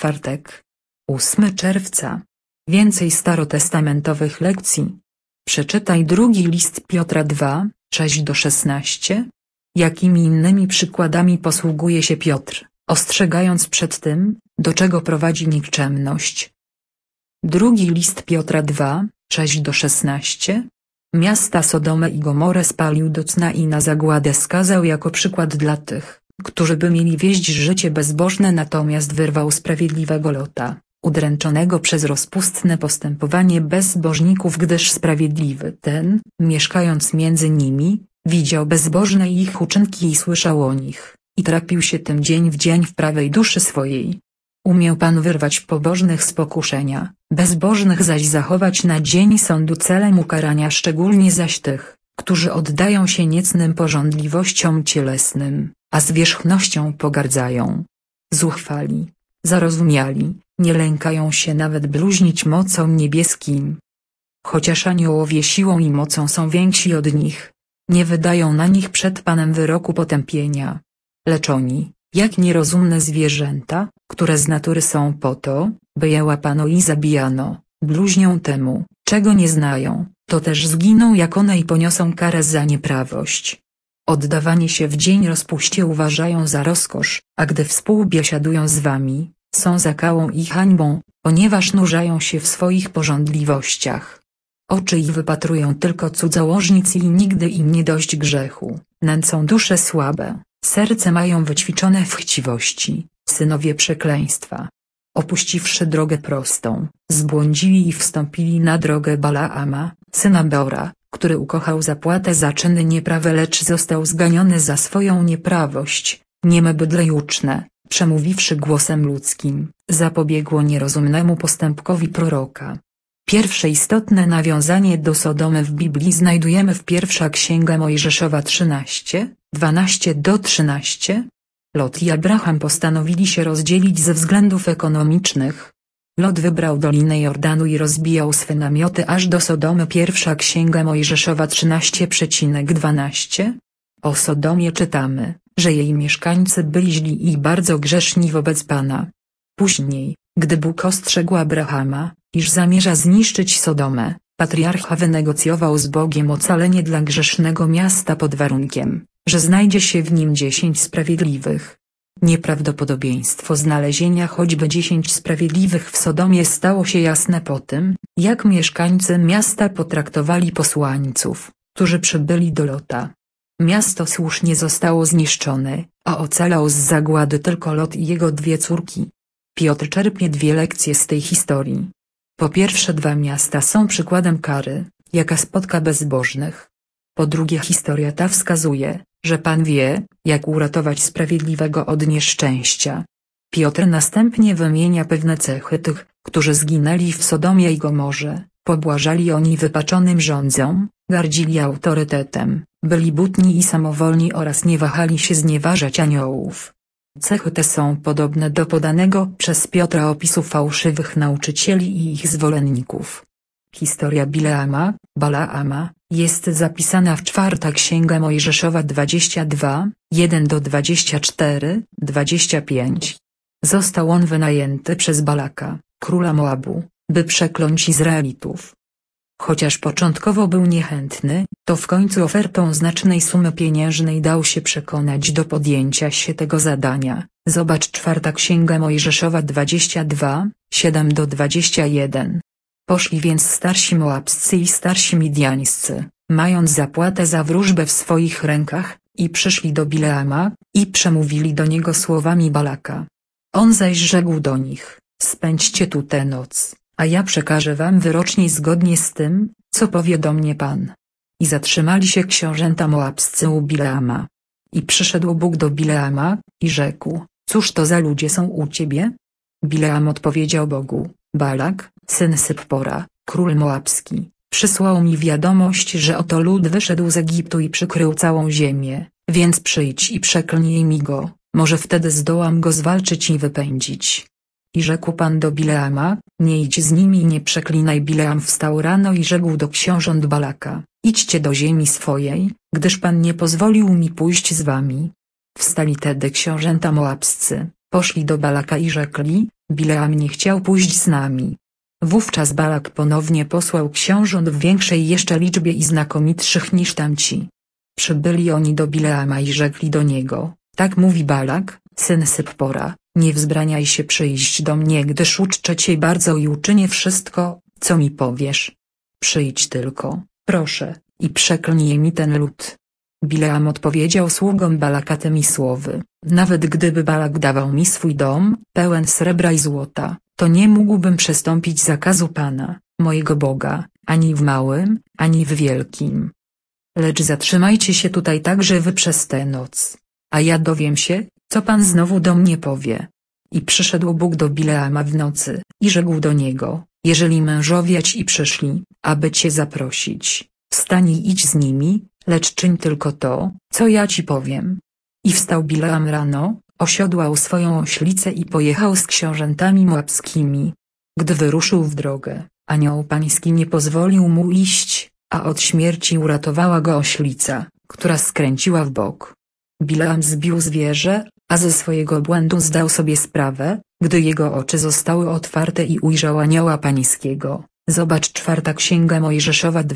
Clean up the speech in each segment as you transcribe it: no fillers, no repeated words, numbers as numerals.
czwartek. 8 czerwca. Więcej starotestamentowych lekcji. Przeczytaj drugi list Piotra 2, 6–16. Jakimi innymi przykładami posługuje się Piotr, ostrzegając przed tym, do czego prowadzi nikczemność? Drugi list Piotra 2, 6–16. Miasta Sodomę i Gomorę spalił do cna i na zagładę skazał jako przykład dla tych, którzy by mieli wieść życie bezbożne, natomiast wyrwał sprawiedliwego Lota, udręczonego przez rozpustne postępowanie bezbożników, gdyż sprawiedliwy ten, mieszkając między nimi, widział bezbożne ich uczynki i słyszał o nich, i trapił się tym dzień w dzień w prawej duszy swojej. Umiał Pan wyrwać pobożnych z pokuszenia, bezbożnych zaś zachować na dzień sądu celem ukarania, szczególnie zaś tych, którzy oddają się niecnym pożądliwościom cielesnym, a zwierzchnością pogardzają. Zuchwali, zarozumiali, nie lękają się nawet bluźnić mocą niebieskim. Chociaż aniołowie siłą i mocą są więksi od nich, nie wydają na nich przed Panem wyroku potępienia. Lecz oni, jak nierozumne zwierzęta, które z natury są po to, by je łapano i zabijano, bluźnią temu, czego nie znają, to też zginą jak one i poniosą karę za nieprawość. Oddawanie się w dzień rozpuście uważają za rozkosz, a gdy współbiesiadują z wami, są zakałą i hańbą, ponieważ nurzają się w swoich pożądliwościach. Oczy ich wypatrują tylko cudzołożnic i nigdy im nie dość grzechu, nęcą dusze słabe, serce mają wyćwiczone w chciwości, synowie przekleństwa. Opuściwszy drogę prostą, zbłądzili i wstąpili na drogę Balaama, syna Beora, który ukochał zapłatę za czyny nieprawe, lecz został zganiony za swoją nieprawość. Nieme bydle juczne, przemówiwszy głosem ludzkim, zapobiegło nierozumnemu postępkowi proroka. Pierwsze istotne nawiązanie do Sodomy w Biblii znajdujemy w Pierwsza Księga Mojżeszowa 13, 12–13. Lot i Abraham postanowili się rozdzielić ze względów ekonomicznych. Lot wybrał Dolinę Jordanu i rozbijał swe namioty aż do Sodomy. Pierwsza Księga Mojżeszowa 13–12. O Sodomie czytamy, że jej mieszkańcy byli źli i bardzo grzeszni wobec Pana. Później, gdy Bóg ostrzegł Abrahama, iż zamierza zniszczyć Sodomę, patriarcha wynegocjował z Bogiem ocalenie dla grzesznego miasta pod warunkiem, że znajdzie się w nim 10 sprawiedliwych. Nieprawdopodobieństwo znalezienia choćby 10 sprawiedliwych w Sodomie stało się jasne po tym, jak mieszkańcy miasta potraktowali posłańców, którzy przybyli do Lota. Miasto słusznie zostało zniszczone, a ocalał z zagłady tylko Lot i jego 2 córki. Piotr czerpie 2 lekcje z tej historii. Po pierwsze, 2 miasta są przykładem kary, jaka spotka bezbożnych. Po drugie, historia ta wskazuje, że Pan wie, jak uratować sprawiedliwego od nieszczęścia. Piotr następnie wymienia pewne cechy tych, którzy zginęli w Sodomie i Gomorze, pobłażali oni wypaczonym rządzom, gardzili autorytetem, byli butni i samowolni oraz nie wahali się znieważać aniołów. Cechy te są podobne do podanego przez Piotra opisu fałszywych nauczycieli i ich zwolenników. Historia Balaama, jest zapisana w 4 Księga Mojżeszowa 22, 1–24, 25. Został on wynajęty przez Balaka, króla Moabu, by przekląć Izraelitów. Chociaż początkowo był niechętny, to w końcu ofertą znacznej sumy pieniężnej dał się przekonać do podjęcia się tego zadania. Zobacz 4 Księga Mojżeszowa 22, 7–21. Poszli więc starsi moabscy i starsi midiańscy, mając zapłatę za wróżbę w swoich rękach, i przyszli do Bileama, i przemówili do niego słowami Balaka. On zaś rzekł do nich: spędźcie tu tę noc, a ja przekażę wam wyrocznie zgodnie z tym, co powie do mnie Pan. I zatrzymali się książęta moabscy u Bileama. I przyszedł Bóg do Bileama, i rzekł: cóż to za ludzie są u ciebie? Bileam odpowiedział Bogu: Balak, syn Syppora, król moabski, przysłał mi wiadomość, że oto lud wyszedł z Egiptu i przykrył całą ziemię, więc przyjdź i przeklnij mi go, może wtedy zdołam go zwalczyć i wypędzić. I rzekł Pan do Bileama: nie idź z nimi i nie przeklinaj. Bileam wstał rano i rzekł do książąt Balaka: idźcie do ziemi swojej, gdyż Pan nie pozwolił mi pójść z wami. Wstali tedy książęta moabscy, poszli do Balaka i rzekli: Bileam nie chciał pójść z nami. Wówczas Balak ponownie posłał książąt w większej jeszcze liczbie i znakomitszych niż tamci. Przybyli oni do Bileama i rzekli do niego: tak mówi Balak, syn Syppora, nie wzbraniaj się przyjść do mnie, gdyż uczczę cię bardzo i uczynię wszystko, co mi powiesz. Przyjdź tylko, proszę, i przeklnij mi ten lud. Bileam odpowiedział sługom Balaka tymi słowy: nawet gdyby Balak dawał mi swój dom, pełen srebra i złota, to nie mógłbym przestąpić zakazu Pana, mojego Boga, ani w małym, ani w wielkim. Lecz zatrzymajcie się tutaj także wy przez tę noc, a ja dowiem się, co Pan znowu do mnie powie. I przyszedł Bóg do Bileama w nocy, i rzekł do niego: jeżeli mężowie ci przyszli, aby cię zaprosić, wstań i idź z nimi, lecz czyń tylko to, co ja ci powiem. I wstał Bileam rano, osiodłał swoją oślicę i pojechał z książętami moabskimi. Gdy wyruszył w drogę, anioł pański nie pozwolił mu iść, a od śmierci uratowała go oślica, która skręciła w bok. Bileam zbił zwierzę, a ze swojego błędu zdał sobie sprawę, gdy jego oczy zostały otwarte i ujrzał anioła pańskiego. Zobacz 4 Księga Mojżeszowa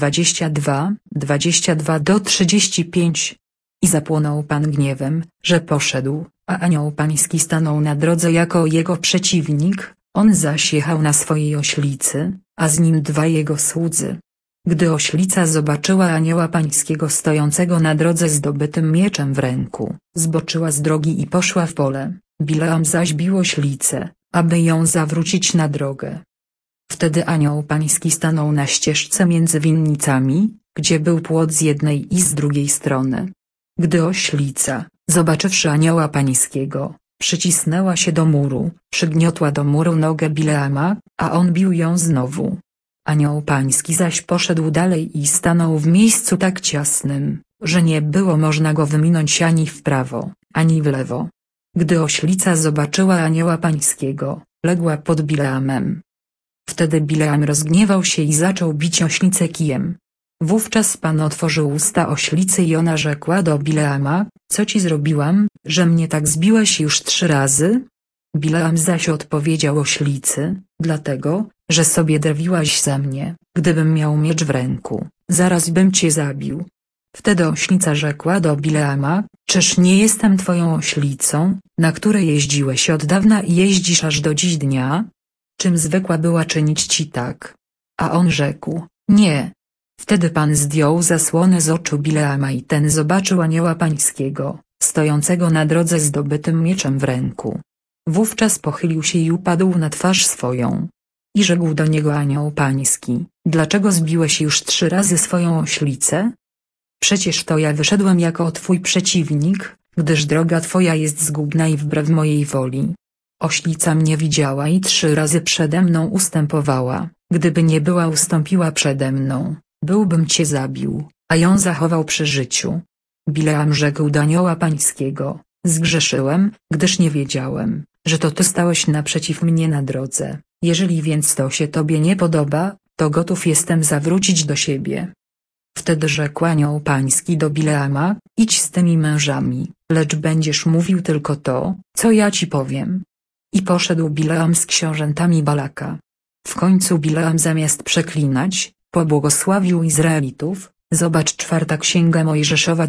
22:22-35. I zapłonął Pan gniewem, że poszedł, a anioł pański stanął na drodze jako jego przeciwnik, on zaś jechał na swojej oślicy, a z nim 2 jego słudzy. Gdy oślica zobaczyła anioła pańskiego stojącego na drodze z dobytym mieczem w ręku, zboczyła z drogi i poszła w pole. Bileam zaś bił oślicę, aby ją zawrócić na drogę. Wtedy anioł pański stanął na ścieżce między winnicami, gdzie był płot z jednej i z drugiej strony. Gdy oślica, zobaczywszy anioła pańskiego, przycisnęła się do muru, przygniotła do muru nogę Bileama, a on bił ją znowu. Anioł pański zaś poszedł dalej i stanął w miejscu tak ciasnym, że nie było można go wyminąć ani w prawo, ani w lewo. Gdy oślica zobaczyła anioła pańskiego, legła pod Bileamem. Wtedy Bileam rozgniewał się i zaczął bić oślicę kijem. Wówczas Pan otworzył usta oślicy i ona rzekła do Bileama: co ci zrobiłam, że mnie tak zbiłeś już 3 razy? Bileam zaś odpowiedział oślicy: dlatego, że sobie drwiłaś ze mnie, gdybym miał miecz w ręku, zaraz bym cię zabił. Wtedy oślica rzekła do Bileama: czyż nie jestem twoją oślicą, na której jeździłeś od dawna i jeździsz aż do dziś dnia? Czym zwykła była czynić ci tak? A on rzekł: nie. Wtedy Pan zdjął zasłonę z oczu Bileama i ten zobaczył anioła pańskiego, stojącego na drodze z dobytym mieczem w ręku. Wówczas pochylił się i upadł na twarz swoją. I rzekł do niego anioł pański: dlaczego zbiłeś już 3 razy swoją oślicę? Przecież to ja wyszedłem jako twój przeciwnik, gdyż droga twoja jest zgubna i wbrew mojej woli. Oślica mnie widziała i 3 razy przede mną ustępowała, gdyby nie była ustąpiła przede mną, byłbym cię zabił, a ją zachował przy życiu. Bileam rzekł do anioła pańskiego: zgrzeszyłem, gdyż nie wiedziałem, że to ty stałeś naprzeciw mnie na drodze. Jeżeli więc to się tobie nie podoba, to gotów jestem zawrócić do siebie. Wtedy rzekł anioł pański do Bileama: idź z tymi mężami, lecz będziesz mówił tylko to, co ja ci powiem. I poszedł Bileam z książętami Balaka. W końcu Bileam zamiast przeklinać, pobłogosławił Izraelitów. Zobacz 4 Księga Mojżeszowa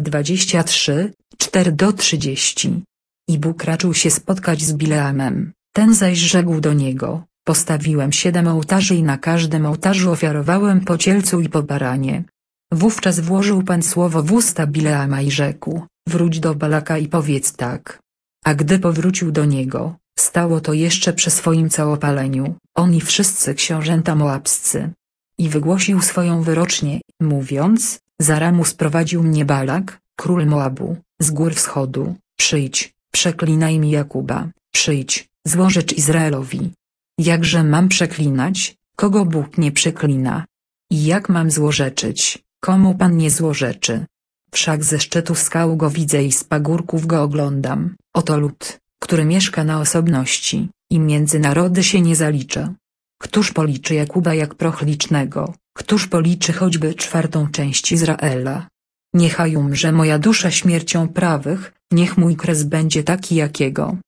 23:4-30. I Bóg raczył się spotkać z Bileamem, ten zaś rzekł do niego: postawiłem 7 ołtarzy i na każdym ołtarzu ofiarowałem po cielcu i po baranie. Wówczas włożył Pan słowo w usta Bileama i rzekł: wróć do Balaka i powiedz tak. A gdy powrócił do niego, stało to jeszcze przy swoim całopaleniu, on i wszyscy książęta moabscy. I wygłosił swoją wyrocznię, mówiąc: z Aramu sprowadził mnie Balak, król Moabu, z gór wschodu. Przyjdź, przeklinaj mi Jakuba, przyjdź, złożecz Izraelowi. Jakże mam przeklinać, kogo Bóg nie przeklina? I jak mam złorzeczyć, komu Pan nie złorzeczy? Wszak ze szczytu skał go widzę i z pagórków go oglądam. Oto lud, który mieszka na osobności, i między narody się nie zalicza. Któż policzy Jakuba jak proch licznego, któż policzy choćby 4. część Izraela? Niechaj umrze moja dusza śmiercią prawych, niech mój kres będzie taki jakiego.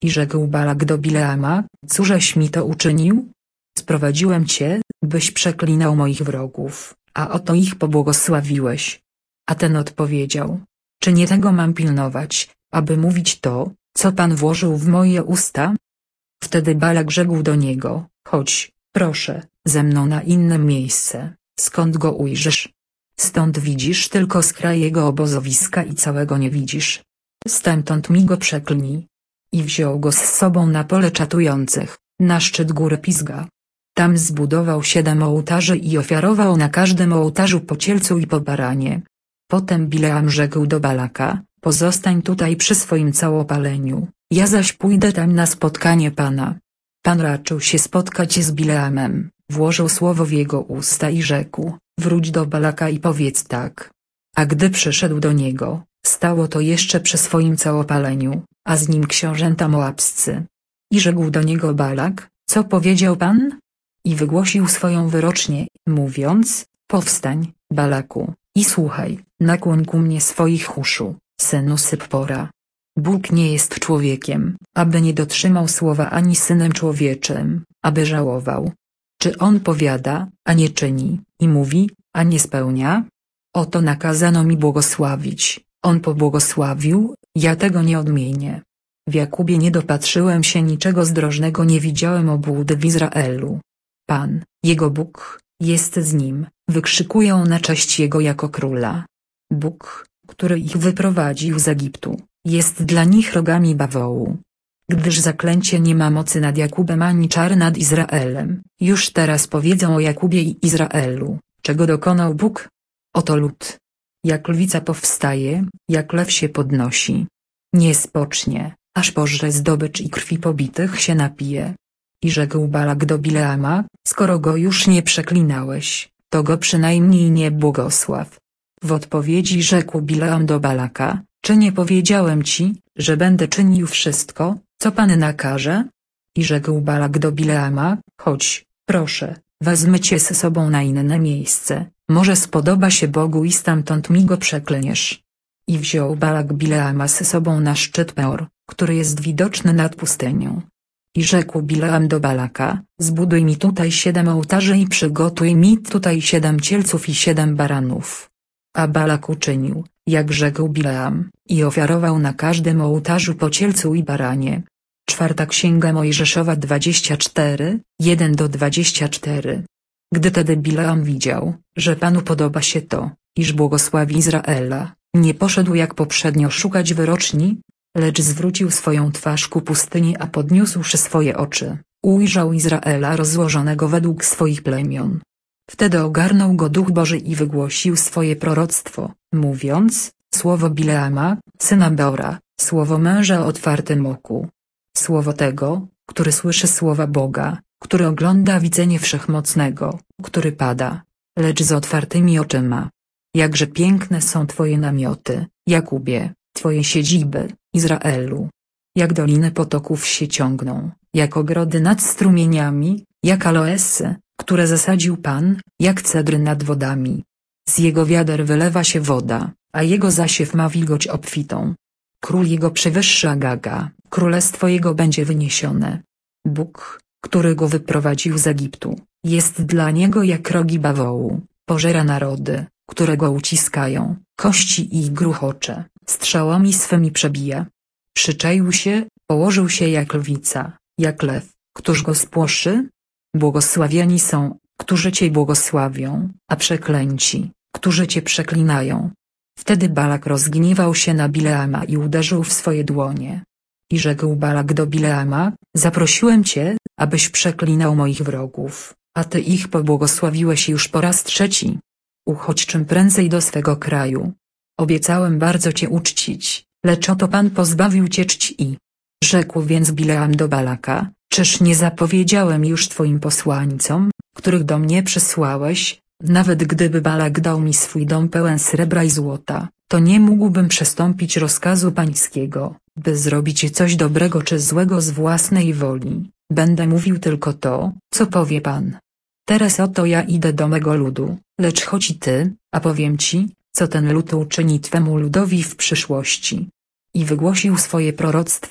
I rzekł Balak do Bileama: cóżeś mi to uczynił? Sprowadziłem cię, byś przeklinał moich wrogów, a oto ich pobłogosławiłeś. A ten odpowiedział: czy nie tego mam pilnować, aby mówić to, co Pan włożył w moje usta? Wtedy Balak rzekł do niego: chodź, proszę, ze mną na inne miejsce, skąd go ujrzysz. Stąd widzisz tylko skraj jego obozowiska i całego nie widzisz. Stamtąd mi go przeklnij. I wziął go z sobą na pole czatujących, na szczyt góry Pisga. Tam zbudował 7 ołtarzy i ofiarował na każdym ołtarzu po cielcu i po baranie. Potem Bileam rzekł do Balaka: pozostań tutaj przy swoim całopaleniu, ja zaś pójdę tam na spotkanie Pana. Pan raczył się spotkać z Bileamem, włożył słowo w jego usta i rzekł: wróć do Balaka i powiedz tak. A gdy przyszedł do niego, stało to jeszcze przy swoim całopaleniu, a z nim książęta moabscy. I rzekł do niego Balak: co powiedział Pan? I wygłosił swoją wyrocznię, mówiąc: powstań, Balaku, i słuchaj, nakłoń ku mnie swoich uszu, synu Syppora. Bóg nie jest człowiekiem, aby nie dotrzymał słowa, ani synem człowieczym, aby żałował. Czy on powiada, a nie czyni, i mówi, a nie spełnia? Oto nakazano mi błogosławić, on pobłogosławił, ja tego nie odmienię. W Jakubie nie dopatrzyłem się niczego zdrożnego, nie widziałem obłudy w Izraelu. Pan, jego Bóg, jest z nim, wykrzykują na cześć jego jako króla. Bóg, który ich wyprowadził z Egiptu, jest dla nich rogami bawołu. Gdyż zaklęcie nie ma mocy nad Jakubem ani czar nad Izraelem, już teraz powiedzą o Jakubie i Izraelu, czego dokonał Bóg. Oto lud. Jak lwica powstaje, jak lew się podnosi. Nie spocznie, aż pożre zdobycz i krwi pobitych się napije. I rzekł Balak do Bileama: skoro go już nie przeklinałeś, to go przynajmniej nie błogosław. W odpowiedzi rzekł Bileam do Balaka: czy nie powiedziałem ci, że będę czynił wszystko, co Pan nakaże? I rzekł Balak do Bileama: chodź, proszę, wezmę cię ze sobą na inne miejsce, może spodoba się Bogu i stamtąd mi go przeklniesz. I wziął Balak Bileama ze sobą na szczyt Peor, który jest widoczny nad pustynią. I rzekł Bileam do Balaka: zbuduj mi tutaj 7 ołtarzy i przygotuj mi tutaj 7 cielców i 7 baranów. A Balak uczynił, jak rzekł Bileam, i ofiarował na każdym ołtarzu po cielcu i baranie. 4 Księga Mojżeszowa 24, 1-24. Gdy tedy Bileam widział, że Panu podoba się to, iż błogosławi Izraela, nie poszedł jak poprzednio szukać wyroczni, lecz zwrócił swoją twarz ku pustyni, a podniósłszy swoje oczy, ujrzał Izraela rozłożonego według swoich plemion. Wtedy ogarnął go Duch Boży i wygłosił swoje proroctwo, mówiąc: słowo Bileama, syna Beora, słowo męża o otwartym oku. Słowo tego, który słyszy słowa Boga, który ogląda widzenie Wszechmocnego, który pada, lecz z otwartymi oczyma. Jakże piękne są Twoje namioty, Jakubie, Twoje siedziby, Izraelu. Jak doliny potoków się ciągną, jak ogrody nad strumieniami, jak aloesy, które zasadził Pan, jak cedry nad wodami. Z jego wiader wylewa się woda, a jego zasiew ma wilgoć obfitą. Król jego przewyższa Agaga, królestwo jego będzie wyniesione. Bóg, który go wyprowadził z Egiptu, jest dla niego jak rogi bawołu, pożera narody, które go uciskają, kości ich gruchocze, strzałami swymi przebija. Przyczaił się, położył się jak lwica, jak lew, któż go spłoszy? Błogosławieni są, którzy Cię błogosławią, a przeklęci, którzy Cię przeklinają. Wtedy Balak rozgniewał się na Bileama i uderzył w swoje dłonie. I rzekł Balak do Bileama: zaprosiłem Cię, abyś przeklinał moich wrogów, a Ty ich pobłogosławiłeś już po raz 3. Uchodź czym prędzej do swego kraju. Obiecałem bardzo Cię uczcić, lecz oto Pan pozbawił Cię czci. Rzekł więc Bileam do Balaka: czyż nie zapowiedziałem już Twoim posłańcom, których do mnie przysłałeś, nawet gdyby Balak dał mi swój dom pełen srebra i złota, to nie mógłbym przestąpić rozkazu pańskiego, by zrobić coś dobrego czy złego z własnej woli, będę mówił tylko to, co powie Pan. Teraz oto ja idę do mego ludu, lecz chodź i Ty, a powiem Ci, co ten lud uczyni Twemu ludowi w przyszłości. I wygłosił swoje proroctwa,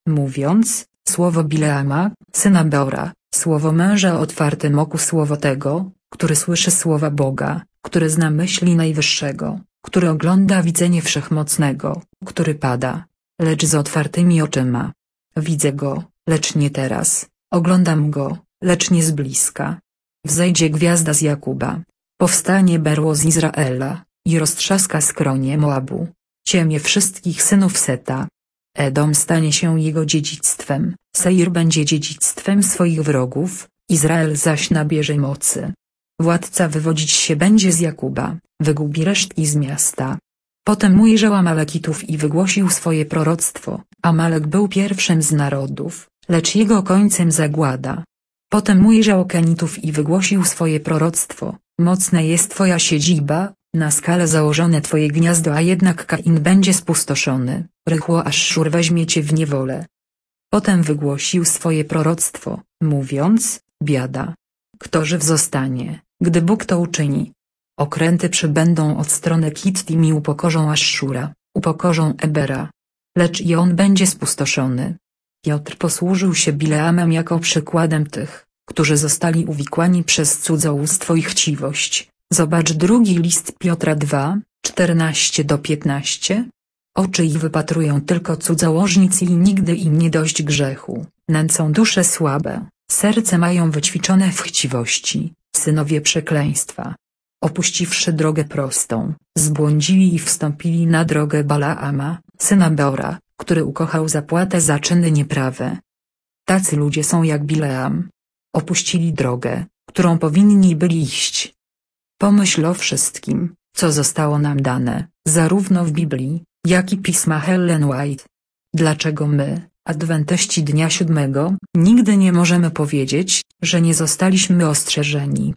mówiąc: słowo Bileama, syna Beora, słowo męża o otwartym oku, słowo tego, który słyszy słowa Boga, który zna myśli Najwyższego, który ogląda widzenie Wszechmocnego, który pada, lecz z otwartymi oczyma. Widzę go, lecz nie teraz, oglądam go, lecz nie z bliska. Wzejdzie gwiazda z Jakuba, powstanie berło z Izraela, i roztrzaska skronie Moabu, ciemię wszystkich synów Seta. Edom stanie się jego dziedzictwem, Seir będzie dziedzictwem swoich wrogów, Izrael zaś nabierze mocy. Władca wywodzić się będzie z Jakuba, wygubi resztki z miasta. Potem ujrzał Amalekitów i wygłosił swoje proroctwo. Amalek był pierwszym z narodów, lecz jego końcem zagłada. Potem ujrzał Kenitów i wygłosił swoje proroctwo. Mocna jest twoja siedziba, na skalę założone twoje gniazdo, a jednak Kain będzie spustoszony, rychło Asszur weźmie cię w niewolę. Potem wygłosił swoje proroctwo, mówiąc: biada. Kto żyw zostanie, gdy Bóg to uczyni? Okręty przybędą od strony Kittim i upokorzą Asszura, upokorzą Ebera. Lecz i on będzie spustoszony. Piotr posłużył się Bileamem jako przykładem tych, którzy zostali uwikłani przez cudzołóstwo i chciwość. Zobacz drugi list Piotra 2, 14-15. Oczy ich wypatrują tylko cudzołożnicy i nigdy im nie dość grzechu, nęcą dusze słabe, serce mają wyćwiczone w chciwości, synowie przekleństwa. Opuściwszy drogę prostą, zbłądzili i wstąpili na drogę Balaama, syna Beora, który ukochał zapłatę za czyny nieprawe. Tacy ludzie są jak Bileam. Opuścili drogę, którą powinni byli iść. Pomyśl o wszystkim, co zostało nam dane, zarówno w Biblii, jak i pisma Ellen White. Dlaczego my, adwentyści dnia siódmego, nigdy nie możemy powiedzieć, że nie zostaliśmy ostrzeżeni?